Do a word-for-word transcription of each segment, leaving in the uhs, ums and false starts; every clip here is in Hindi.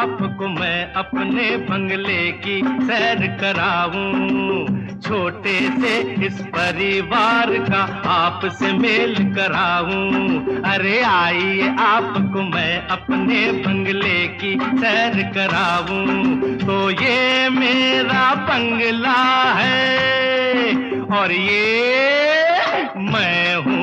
आपको मैं अपने बंगले की सैर कराऊं, छोटे से इस परिवार का आपसे मेल कराऊं। अरे आइए आपको मैं अपने बंगले की सैर कराऊं। तो ये मेरा बंगला है और ये मैं हूँ।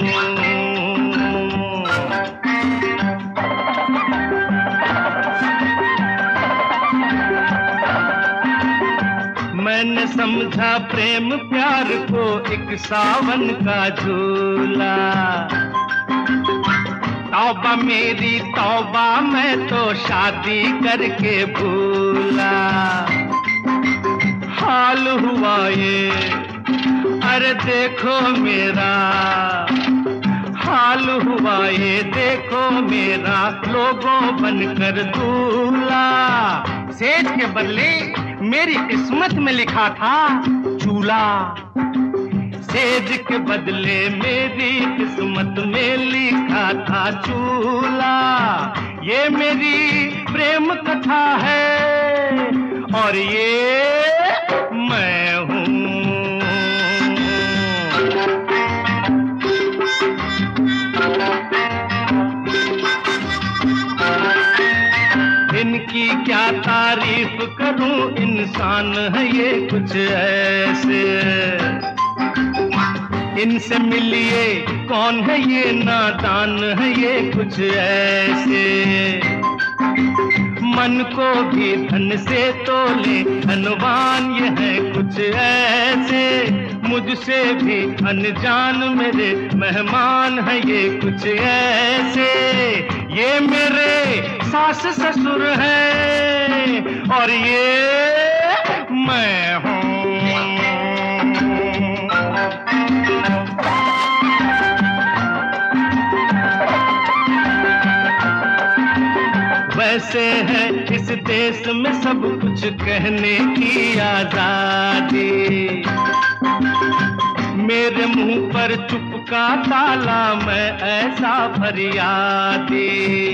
मैंने समझा प्रेम प्यार को एक सावन का झूला। तौबा मेरी तौबा, मैं तो शादी करके भूला। हाल हुआ ये, अरे देखो मेरा हाल हुआ ये, देखो मेरा लोगों बनकर दूल्हा। सेज के बदले मेरी किस्मत में लिखा था चूल्हा, सेज के बदले मेरी किस्मत में लिखा था चूल्हा। ये मेरी प्रेम कथा है और ये मैं हूँ। इनकी क्या तारीफ करूं, इंसान है ये कुछ ऐसे। इनसे मिलिए कौन है ये नादान है ये कुछ ऐसे। मन को भी धन से तोले धनवान ये है कुछ ऐसे। मुझसे भी अनजान मेरे मेहमान है ये कुछ ऐसे। ये मेरे सास ससुर हैं और ये मैं हूँ। वैसे है इस देश में सब कुछ कहने की आजादी। मेरे मुंह पर चुप का ताला, मैं ऐसा फरियादी।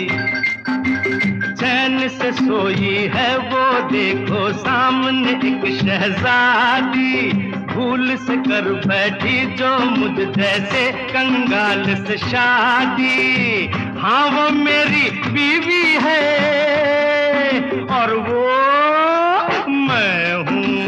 चैन से सोई है वो देखो सामने एक शहजादी। भूल से कर बैठी जो मुझ जैसे कंगाल से शादी। हाँ वो मेरी बीवी है और वो मैं हूँ।